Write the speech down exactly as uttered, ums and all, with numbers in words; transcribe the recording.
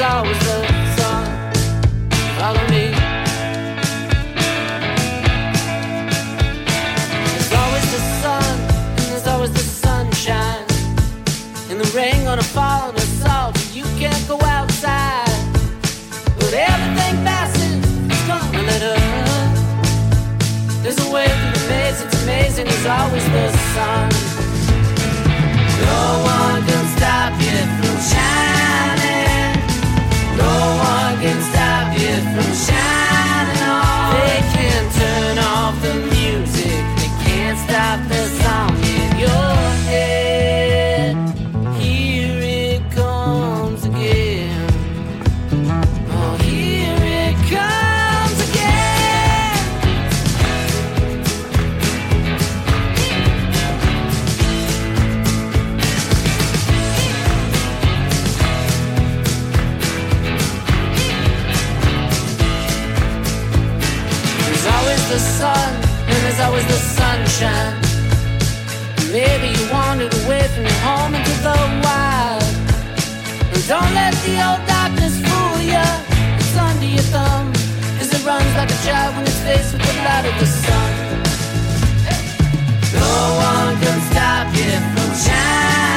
always the sun. Follow me. There's always the sun, and there's always the sunshine. And the rain gonna fall on us all, but you can't go outside. But everything passes, it's gonna let up. There's a way through the maze, it's amazing, there's always the sun. No one can stop you from shining. No one can stop you from shining on. They can't turn off the music, they can't stop the song in your head. Here it comes again. Oh, here it comes again. There's always the sun, and there's always the sunshine. Maybe you wandered away from your home into the wild. And don't let the old darkness fool you. It's under your thumb, cause it runs like a child when it's faced with the light of the sun. No one can stop you from shining.